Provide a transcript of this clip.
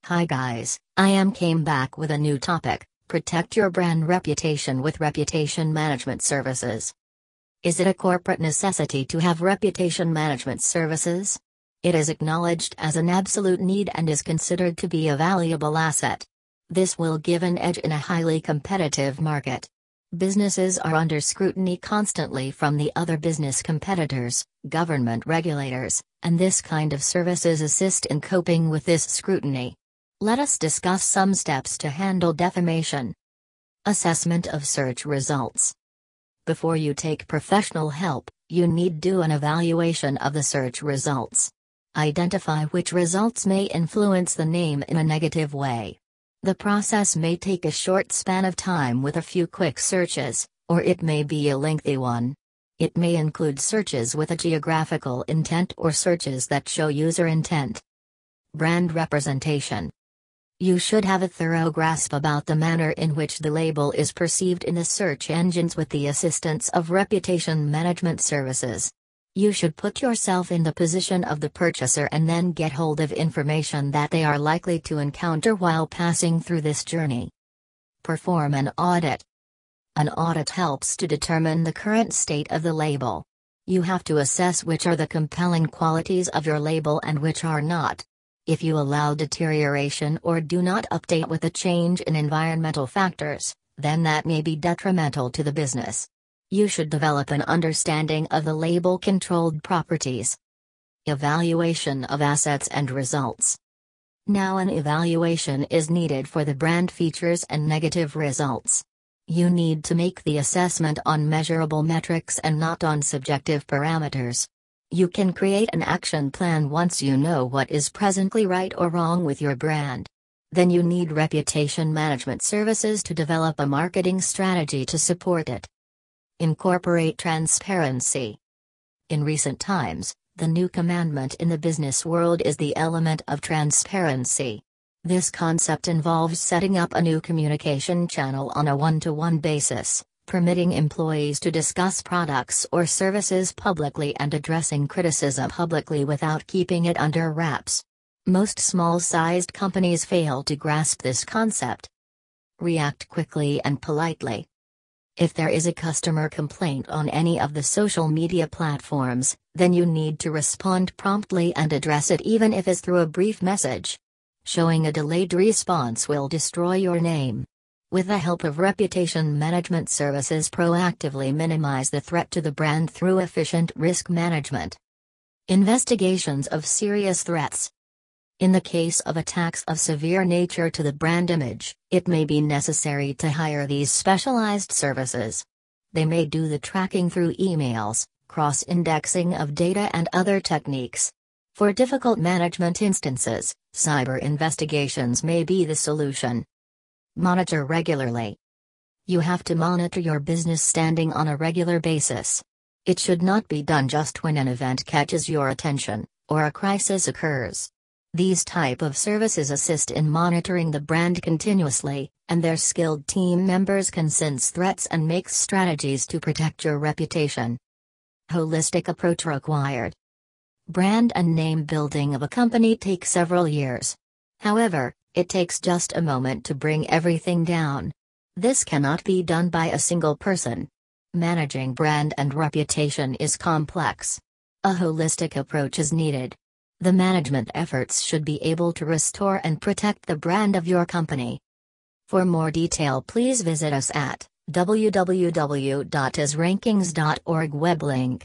Hi guys, came back with a new topic: protect your brand reputation with reputation management services. Is it a corporate necessity to have reputation management services? It is acknowledged as an absolute need and is considered to be a valuable asset. This will give an edge in a highly competitive market. Businesses are under scrutiny constantly from the other business competitors, government regulators, and this kind of services assist in coping with this scrutiny. Let us discuss some steps to handle defamation. Assessment of search results. Before you take professional help, you need do an evaluation of the search results. Identify which results may influence the name in a negative way. The process may take a short span of time with a few quick searches, or it may be a lengthy one. It may include searches with a geographical intent or searches that show user intent. Brand representation. You should have a thorough grasp about the manner in which the label is perceived in the search engines with the assistance of reputation management services. You should put yourself in the position of the purchaser and then get hold of information that they are likely to encounter while passing through this journey. Perform an audit. An audit helps to determine the current state of the label. You have to assess which are the compelling qualities of your label and which are not. If you allow deterioration or do not update with a change in environmental factors, then that may be detrimental to the business. You should develop an understanding of the label-controlled properties. Evaluation of assets and results. Now an evaluation is needed for the brand features and negative results. You need to make the assessment on measurable metrics and not on subjective parameters. You can create an action plan once you know what is presently right or wrong with your brand. Then you need reputation management services to develop a marketing strategy to support it. Incorporate transparency. In recent times, the new commandment in the business world is the element of transparency. This concept involves setting up a new communication channel on a one-to-one basis, permitting employees to discuss products or services publicly and addressing criticism publicly without keeping it under wraps. Most small-sized companies fail to grasp this concept. React quickly and politely. If there is a customer complaint on any of the social media platforms, then you need to respond promptly and address it even if it's through a brief message. Showing a delayed response will destroy your name. With the help of reputation management services, proactively minimize the threat to the brand through efficient risk management. Investigations of serious threats. In the case of attacks of severe nature to the brand image, it may be necessary to hire these specialized services. They may do the tracking through emails, cross-indexing of data and other techniques. For difficult management instances, cyber investigations may be the solution. Monitor regularly. You have to monitor your business standing on a regular basis. It should not be done just when an event catches your attention, or a crisis occurs. These type of services assist in monitoring the brand continuously, and their skilled team members can sense threats and make strategies to protect your reputation. Holistic approach required. Brand and name building of a company takes several years. However, it takes just a moment to bring everything down. This cannot be done by a single person. Managing brand and reputation is complex. A holistic approach is needed. The management efforts should be able to restore and protect the brand of your company. For more detail, please visit us at www.asrankings.org web link.